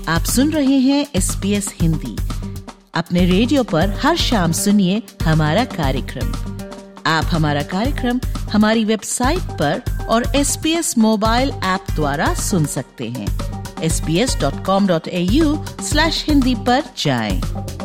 आप सुन रहे हैं SBS हिंदी। अपने रेडियो पर हर शाम सुनिए हमारा कार्यक्रम। आप हमारा कार्यक्रम हमारी वेबसाइट पर और SBS मोबाइल ऐप द्वारा सुन सकते हैं। sbs.com.au/hindi पर जाएं।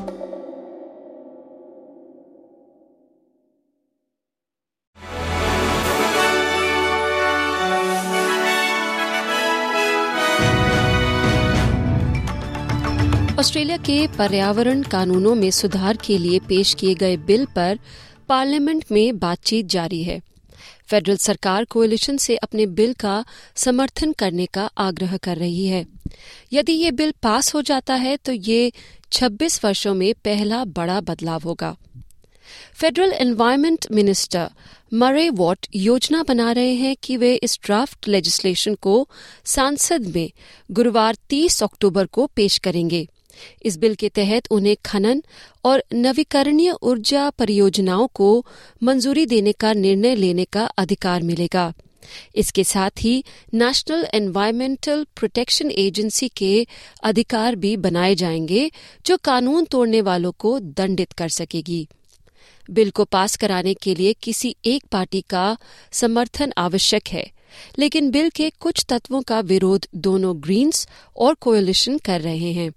ऑस्ट्रेलिया के पर्यावरण कानूनों में सुधार के लिए पेश किए गए बिल पर पार्लियामेंट में बातचीत जारी है। फेडरल सरकार कोएलिशन से अपने बिल का समर्थन करने का आग्रह कर रही है। यदि ये बिल पास हो जाता है तो ये 26 वर्षों में पहला बड़ा बदलाव होगा। Federal environment minister Murray Watt योजना बना रहे हैं कि वे इस ड्राफ्ट लेजिस्लेशन को संसद में गुरुवार 30 अक्टूबर को पेश करेंगे। इस बिल के तहत उन्हें खनन और नवीकरणीय ऊर्जा परियोजनाओं को मंजूरी देने का निर्णय लेने का अधिकार मिलेगा। इसके साथ ही नेशनल एनवायरमेंटल प्रोटेक्शन एजेंसी के अधिकार भी बनाए जाएंगे, जो कानून तोड़ने वालों को दंडित कर सकेगी। बिल को पास कराने के लिए किसी एक पार्टी का समर्थन आवश्यक है, लेकिन बिल के कुछ तत्वों का विरोध दोनों ग्रीन्स और कोएलिशन कर रहे हैं।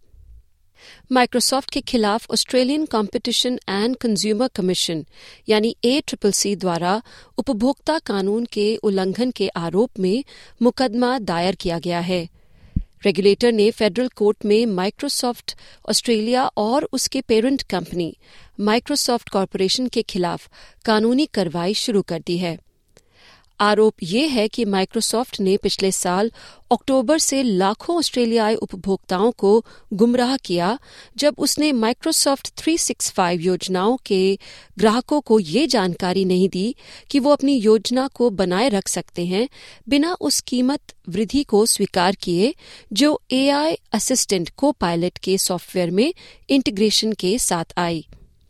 माइक्रोसॉफ्ट के खिलाफ Australian competition and consumer commission यानी ACCC द्वारा उपभोक्ता कानून के उल्लंघन के आरोप में मुकदमा दायर किया गया है। रेगुलेटर ने फेडरल कोर्ट में माइक्रोसॉफ्ट ऑस्ट्रेलिया और उसके पेरेंट कंपनी माइक्रोसॉफ्ट कॉरपोरेशन के खिलाफ कानूनी कार्रवाई शुरू कर दी है। आरोप ये है कि माइक्रोसॉफ्ट ने पिछले साल अक्टूबर से लाखों ऑस्ट्रेलियाई उपभोक्ताओं को गुमराह किया, जब उसने माइक्रोसॉफ्ट 365 योजनाओं के ग्राहकों को ये जानकारी नहीं दी कि वो अपनी योजना को बनाए रख सकते हैं बिना उस कीमत वृद्धि को स्वीकार किए जो AI असिस्टेंट को-पायलट के सॉफ्टवेयर में इंटीग्रेशन के साथ आई।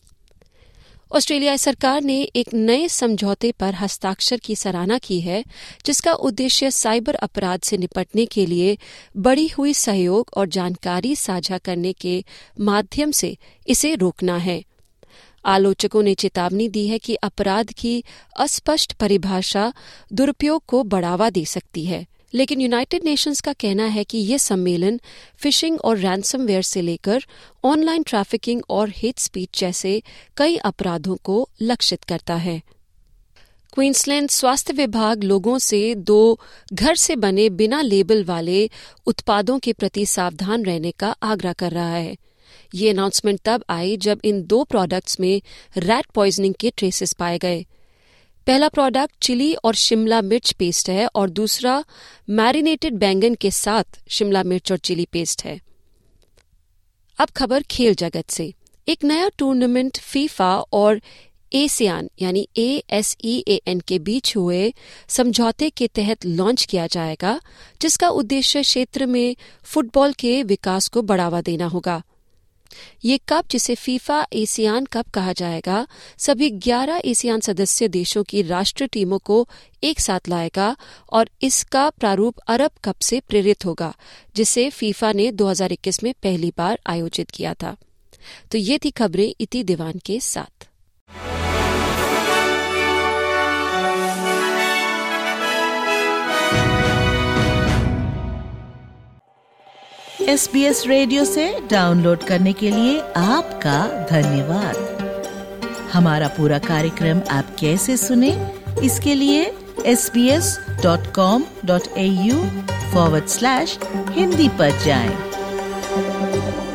ऑस्ट्रेलियाई सरकार ने एक नए समझौते पर हस्ताक्षर की सराहना की है, जिसका उद्देश्य साइबर अपराध से निपटने के लिए बढ़ी हुई सहयोग और जानकारी साझा करने के माध्यम से इसे रोकना है। आलोचकों ने चेतावनी दी है कि अपराध की अस्पष्ट परिभाषा दुरुपयोग को बढ़ावा दे सकती है, लेकिन यूनाइटेड नेशंस का कहना है कि यह सम्मेलन फिशिंग और रैंसमवेयर से लेकर ऑनलाइन ट्रैफिकिंग और हेट स्पीच जैसे कई अपराधों को लक्षित करता है। क्वींसलैंड स्वास्थ्य विभाग लोगों से 2 घर से बने बिना लेबल वाले उत्पादों के प्रति सावधान रहने का आग्रह कर रहा है। ये अनाउंसमेंट तब आई जब इन 2 प्रोडक्ट्स में रैट पॉइजनिंग के ट्रेसेस पाए गए। पहला प्रोडक्ट चिली और शिमला मिर्च पेस्ट है और दूसरा मैरिनेटेड बैंगन के साथ शिमला मिर्च और चिली पेस्ट है। अब खबर खेल जगत से। एक नया टूर्नामेंट फीफा और ASEAN यानी ASEAN के बीच हुए समझौते के तहत लॉन्च किया जाएगा, जिसका उद्देश्य क्षेत्र में फुटबॉल के विकास को बढ़ावा देना होगा। ये कप, जिसे फीफा ASEAN कप कहा जाएगा, सभी 11 ASEAN सदस्य देशों की राष्ट्रीय टीमों को एक साथ लाएगा और इसका प्रारूप अरब कप से प्रेरित होगा, जिसे फीफा ने 2021 में पहली बार आयोजित किया था। तो ये थी खबरें इति दीवान के साथ। SBS रेडियो से डाउनलोड करने के लिए आपका धन्यवाद। हमारा पूरा कार्यक्रम आप कैसे सुने, इसके लिए sbs.com.au/hindi पर जाएं।